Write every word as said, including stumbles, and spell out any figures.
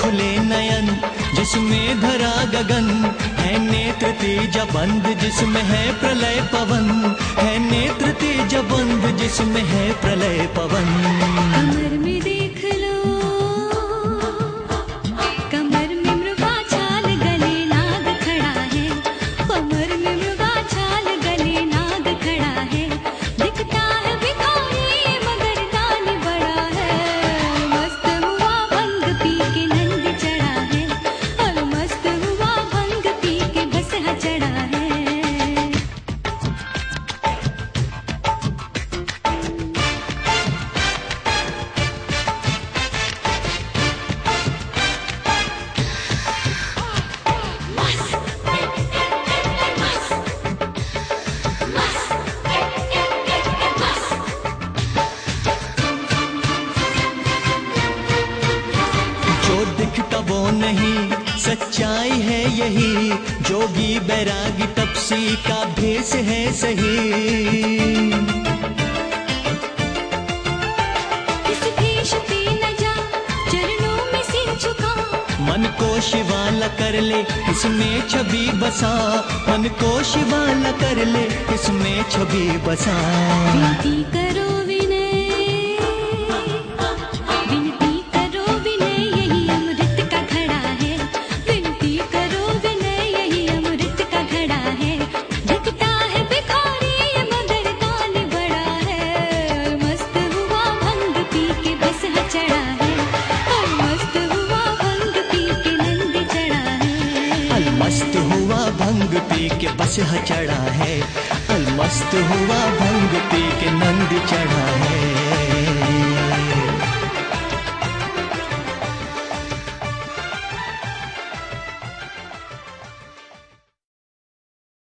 खुले नयन जिसमें धरा गगन, है नेत्र तेज बंद जिसमें है प्रलय पवन, है नेत्र तेज बंद जिसमें है प्रलय पवन। कमर में देख लो, कमर में मृगा छाल गले नाग खड़ा है, कमर में मृगा छाल गले नाग खड़ा है। दिखता है भिखारी मगर दानी बड़ा है, मस्त हुआ भंग पी के नंद चढ़ा है, और मस्त हुआ भंग पी के बसहा चढ़ा है। जो दिखता वो नहीं सच्चाई है यही, जोगी बैरागी तपसी का भेष है सही। इस भेष पे न जा, चरणों में सिर झुका, मन को शिवाला कर ले इसमें छवि बसा, मन को शिवाला कर ले इसमें छवि बसा। विनती करो विनय, विनती करो विनय यही अमृत का घड़ा है, विनती करो विनय यही अमृत का घड़ा है। दिखता है भिखारी मगर दानी बड़ा है, मस्त हुआ भंग पी के बसहा चढ़ा है, और मस्त हुआ भंग पी के नंद चढ़ा है। अलमस्त हुआ भंग पी के बसहा चढ़ा है, अलमस्त हुआ भंग पी के नंद चढ़ा है।